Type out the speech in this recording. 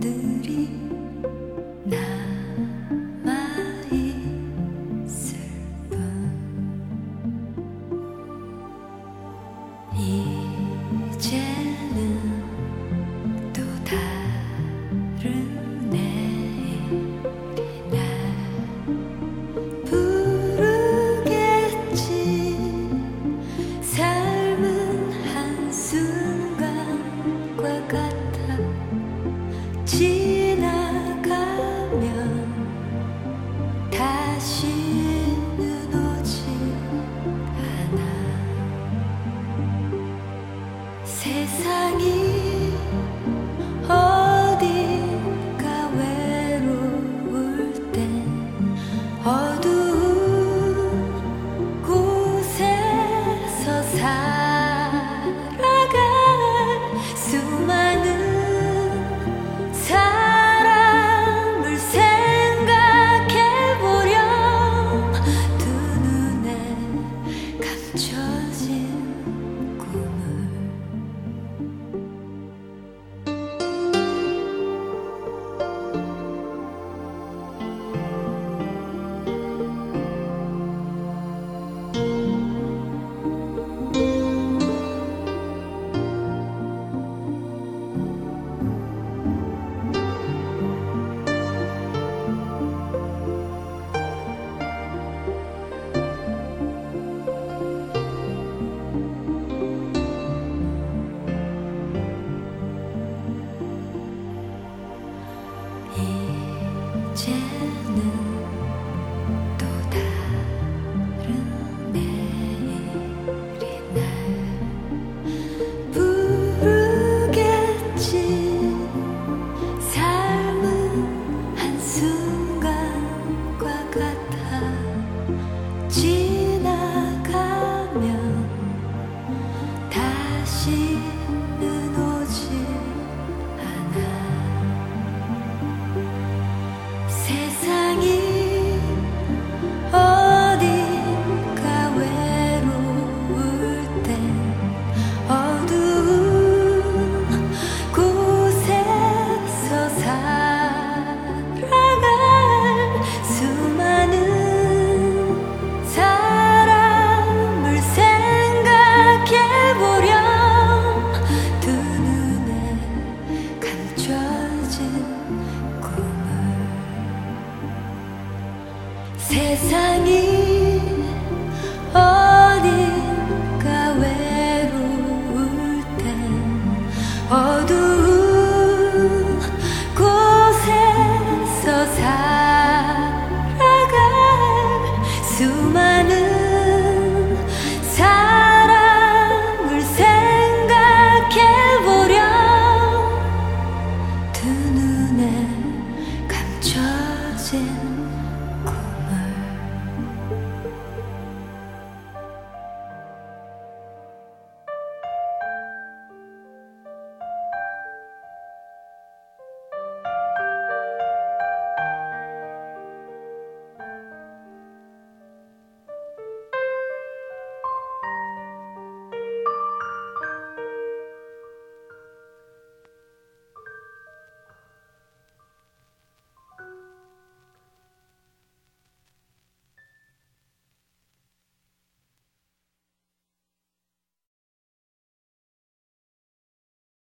것들이 남아있을 뿐 이제는 또 다른 내일이 날 부르겠지. 삶은 한순간과 같아 지나가면 다시는 오지 않아. 세상이 어딘가 외로울 땐 어두운 곳에서 살아갈 수많은 사람을 생각해보렴. 두 눈에 감춰진 꿈을 이제는 또 다른 내일이 날 부르겠지. 삶은 한순간과 같아 지나가면 다시는 오지 않아. 세상이 어딘가 외로울 땐 어두운 곳에서 살아갈 수많은 사람을 생각해보렴. 두 눈에 감춰진 꿈을 세상이